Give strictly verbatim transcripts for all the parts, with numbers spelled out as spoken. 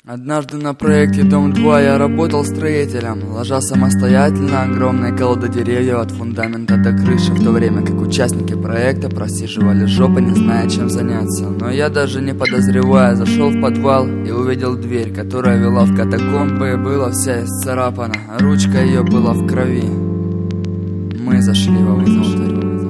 Однажды на проекте Дом два я работал строителем, ложа самостоятельно огромные колоды деревьев от фундамента до крыши, в то время как участники проекта просиживали жопы, не зная, чем заняться. Но я, даже не подозревая, зашел в подвал и увидел дверь, которая вела в катакомбы, и была вся исцарапана, а ручка ее была в крови. Мы зашли вовнутрь.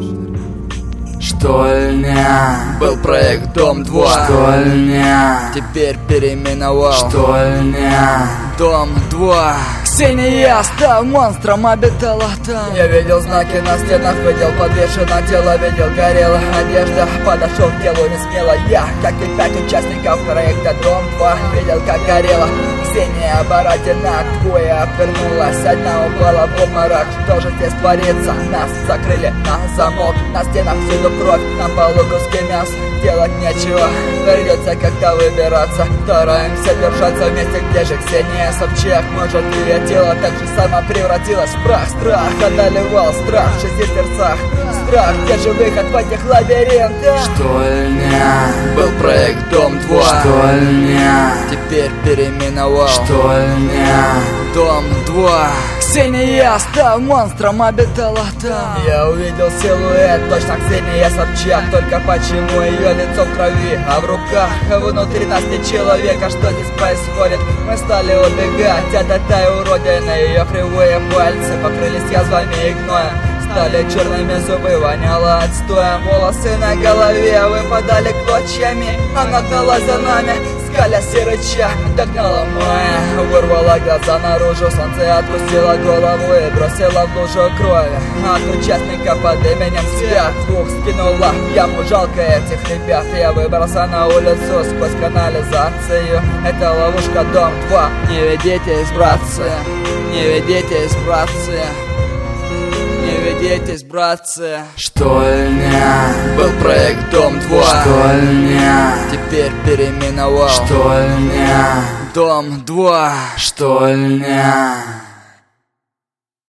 Штольня. Был проект Дом два. Штольня. Теперь переименовал. Штольня. Дом два. Ксения, став монстром, обитала там. Я видел знаки на стенах, видел подвешено тело, видел горела одежда. Подошел к делу не смело я, как и пять участников проекта Дом два. Видел, как горела Ксения Бородина, двое обернулась, одна упала в обморок. Что же здесь творится? Нас закрыли на замок, на стенах всюду кровь, на полу куски мяса. Делать нечего, придется как-то выбираться. Стараемся держаться вместе, где же Ксения Собчак? Может, ее тело так же само превратилось в прах. Страх одолевал, страх в шести сердцах. Страх, где же выход в этих лабиринтах? Штольня. Был проект Дом два. Штольня. Теперь переименовал. Штольня. Дом два. Ксения, став монстром, обитала там. Я увидел силуэт, точно Ксения Собчак. Только почему ее лицо в крови, а в руках внутри нас не человека? Что здесь происходит? Мы стали убегать от этой уродины. Ее кривые пальцы покрылись язвами и гноем. Стали черными зубы, воняло отстоем. Волосы на голове выпадали клочьями. Она гналась за нами, скалясь и рыча. Догнала моя, вырвала глаза наружу. Солнце отпустило голову и бросило в лужу крови. От участника под именем Свят двух скинула в яму. Жалко этих ребят. Я выбрался на улицу сквозь канализацию. Это ловушка Дом два. Не ведитесь, братцы, не ведитесь, братцы. Не ведитесь, братцы. Штольня. Был проект Дом два. Штольня. Теперь переименовал. Штольня. Дом два. Штольня.